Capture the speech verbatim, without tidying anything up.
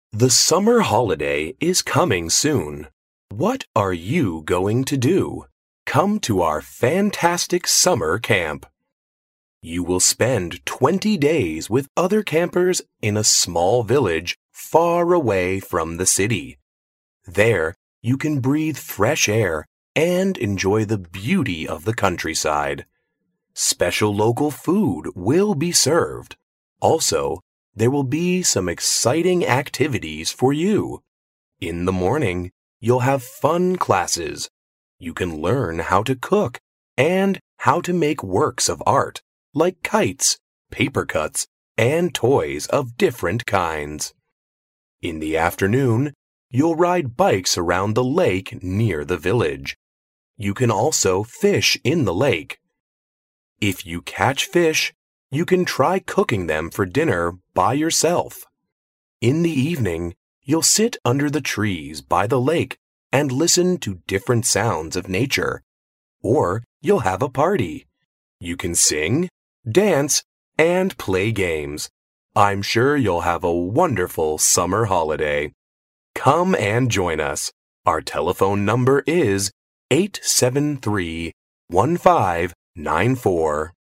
The summer holiday is coming soon. What are you going to do? Come to our fantastic summer camp. You will spend twenty days with other campers in a small village far away from the city. There, you can breathe fresh air and enjoy the beauty of the countryside. Special local food will be served. Also, there will be some exciting activities for you. In the morning, you'll have fun classes. You can learn how to cook and how to make works of art, like kites, paper cuts, and toys of different kinds. In the afternoon, you'll ride bikes around the lake near the village. You can also fish in the lake. If you catch fish, you can try cooking them for dinner by yourself. In the evening, you'll sit under the trees by the lake and listen to different sounds of nature. Or you'll have a party. You can sing, dance, and play games. I'm sure you'll have a wonderful summer holiday. Come and join us. Our telephone number is eight seven three, one five nine four.